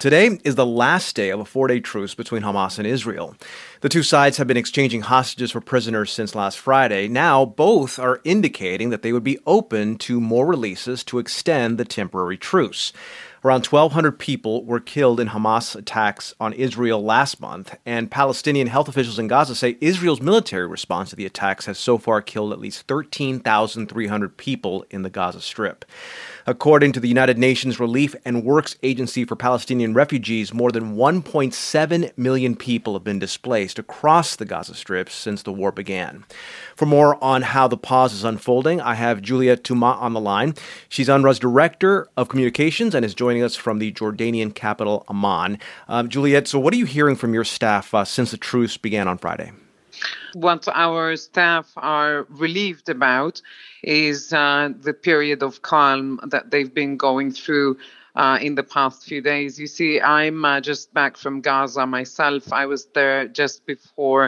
Today is the last day of a 4-day truce between Hamas and Israel. The two sides have been exchanging hostages for prisoners since last Friday. Now, both are indicating that they would be open to more releases to extend the temporary truce. Around 1,200 people were killed in Hamas attacks on Israel last month, and Palestinian health officials in Gaza say Israel's military response to the attacks has so far killed at least 13,300 people in the Gaza Strip. According to the United Nations Relief and Works Agency for Palestinian Refugees, more than 1.7 million people have been displaced across the Gaza Strip since the war began. For more on how the pause is unfolding, I have Juliet Touma on the line. She's UNRWA's Director of Communications and is joining us from the Jordanian capital, Amman. Juliet, so what are you hearing from your staff since the truce began on Friday? What our staff are relieved about is the period of calm that they've been going through in the past few days. You see, I'm just back from Gaza myself. I was there just before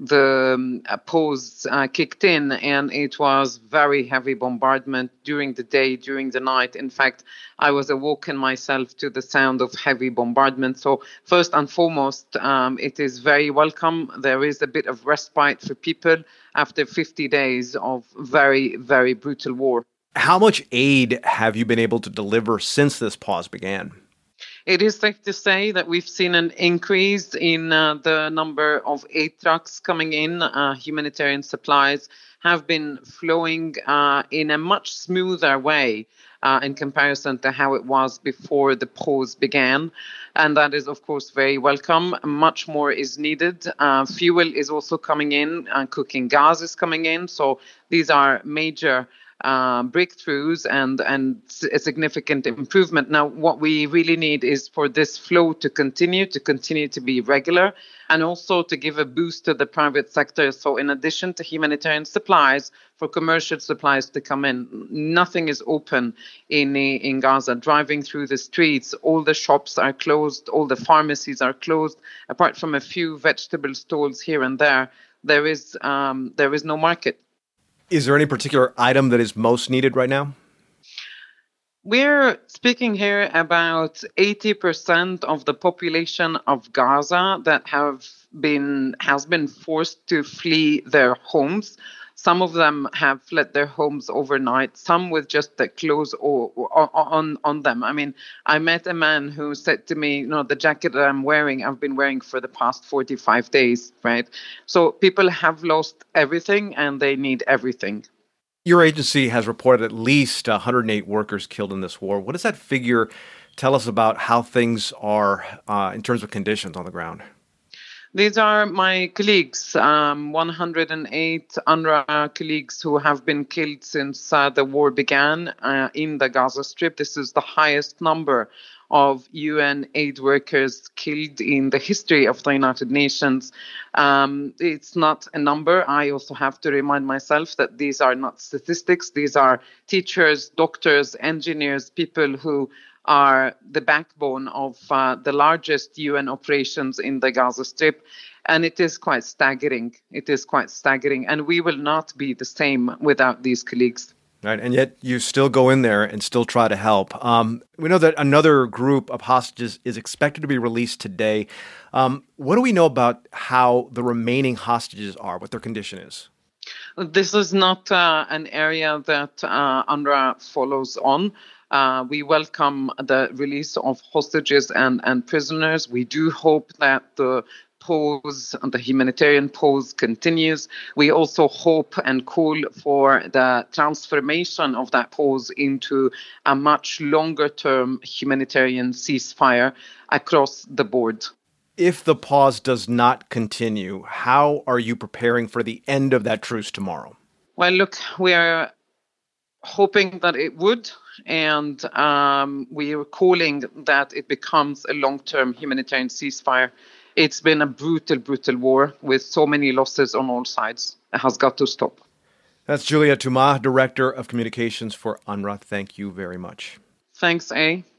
the pause kicked in, and it was very heavy bombardment during the day, during the night. In fact, I was awoken myself to the sound of heavy bombardment. So first and foremost, it is very welcome. There is a bit of respite for people after 50 days of very, very brutal war. How much aid have you been able to deliver since this pause began? It is safe to say that we've seen an increase in the number of aid trucks coming in. Humanitarian supplies have been flowing in a much smoother way in comparison to how it was before the pause began. And that is, of course, very welcome. Much more is needed. Fuel is also coming in, cooking gas is coming in. So these are major breakthroughs and a significant improvement. Now, what we really need is for this flow to continue to be regular, and also to give a boost to the private sector. So in addition to humanitarian supplies, for commercial supplies to come in, nothing is open in Gaza. Driving through the streets, all the shops are closed, all the pharmacies are closed, apart from a few vegetable stalls here and there. There is no market. Is there any particular item that is most needed right now? We're speaking here about 80% of the population of Gaza that has been forced to flee their homes. Some of them have fled their homes overnight, some with just the clothes on them. I mean, I met a man who said to me, the jacket that I've been wearing for the past 45 days, right? So people have lost everything and they need everything. Your agency has reported at least 108 workers killed in this war. What does that figure tell us about how things are in terms of conditions on the ground? These are my colleagues, 108 UNRWA colleagues who have been killed since the war began in the Gaza Strip. This is the highest number of UN aid workers killed in the history of the United Nations. It's not a number. I also have to remind myself that these are not statistics. These are teachers, doctors, engineers, people who are the backbone of the largest UN operations in the Gaza Strip. And it is quite staggering. And we will not be the same without these colleagues. Right, and yet you still go in there and still try to help. We know that another group of hostages is expected to be released today. What do we know about how the remaining hostages are, what their condition is? This is not an area that UNRWA follows on. We welcome the release of hostages and prisoners. We do hope that the humanitarian pause continues. We also hope and call for the transformation of that pause into a much longer-term humanitarian ceasefire across the board. If the pause does not continue, how are you preparing for the end of that truce tomorrow? Well, look, we are hoping that it would, and we are calling that it becomes a long-term humanitarian ceasefire. It's been a brutal, brutal war with so many losses on all sides. It has got to stop. That's Juliet Touma, Director of Communications for UNRWA. Thank you very much. Thanks, A.